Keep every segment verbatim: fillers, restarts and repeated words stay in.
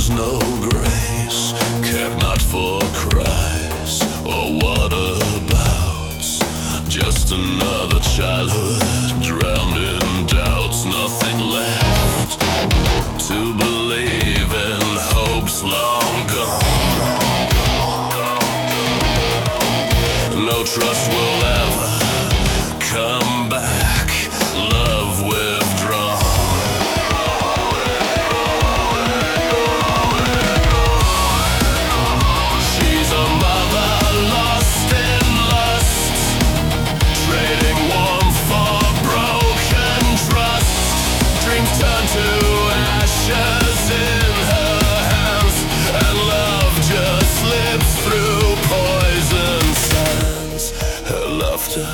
was no grace, cared not for Christ or what about. Just another childhood drowned in doubts, nothing left to believe in, hopes long gone. No trust will ever come back, love withdrawn. She's a mother lost in lust, trading warmth for broken trust. Dreams turn to ashes in her hands, and love just slips through poison sands. Her laughter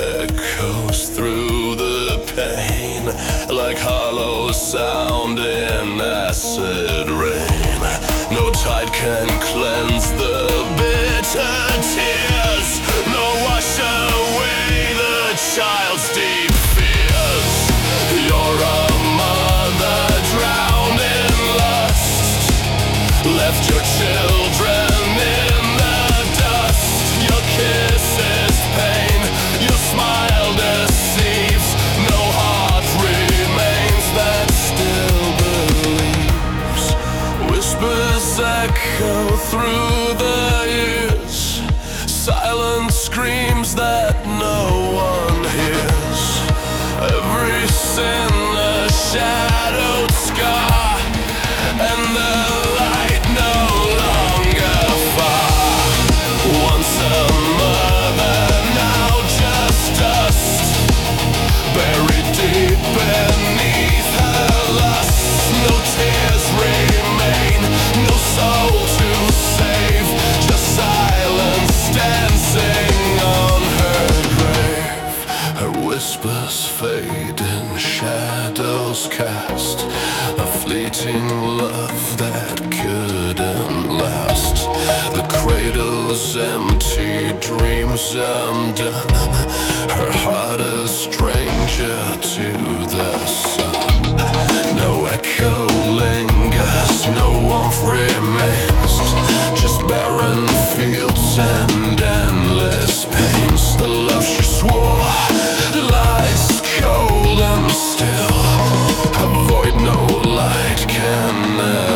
echoes through the pain like hollow sound in acid rain. No tide can cleanse the bitter tears, nor wash away the child's deep fears. You're a mother drowned in lust, left your children in the dust. Your kiss is pain, your smile deceives. No heart remains that still believes. Whispers echo through the years, silent screams that no one hears. Every sin a shadowed scar, and the light no longer far. Once a mother, now just dust, buried deep beneath her lust. No tears remain, no soul to save, just silence dancing on her grave. Her whispers fade in shadows cast, a fleeting love that couldn't last. The cradle's empty, dreams undone, her heart a stranger to the sun. No echo lingers, no warmth remains, just barren fields and endless pains. The love she swore lies cold and still, a void no light can never